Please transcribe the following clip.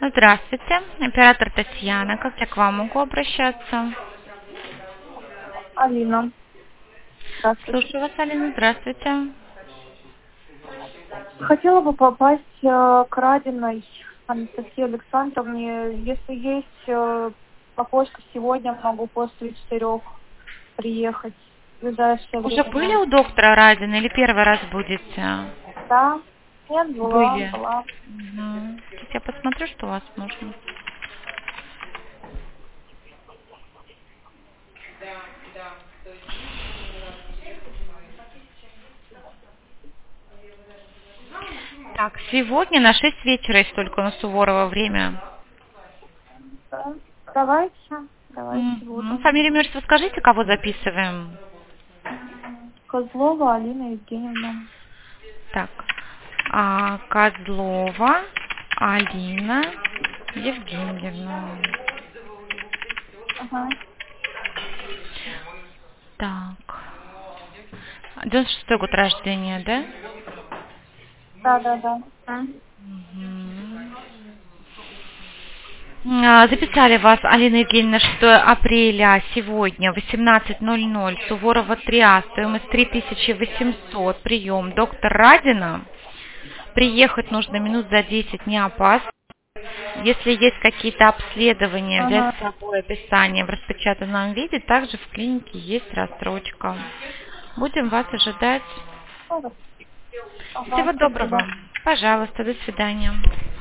Здравствуйте, оператор Татьяна. Как я к вам могу обращаться? Алина, здравствуйте. Слушаю вас, Алина. Здравствуйте. Хотела бы попасть к Радиной Анастасии Александровне. Если есть окошко сегодня, могу после 4 приехать в ближайшее Уже были время. у доктора Радина или первый раз будете? Да? Нет, была, Были. была. Сейчас я посмотрю, что у вас можно. Так, сегодня на 6 вечера есть только на Суворова время. Да. Давайте буду. Фамилию, имя, отчество скажите, кого записываем? Козлова Алина Евгеньевна. Так, Козлова Алина Евгеньевна. Ага. Так. 96-й год рождения, да? Да. Мгм. Записали вас, Алина Евгеньевна, 6 апреля, сегодня, 18:00, Суворова 3А, стоимость 3800, прием. Доктор Радина. Приехать нужно минут за 10, не опасно. Если есть какие-то обследования, взять Ага. с собой описание в распечатанном виде, также в клинике есть рассрочка. Будем вас ожидать. Ага, Всего доброго. спасибо. Пожалуйста, до свидания.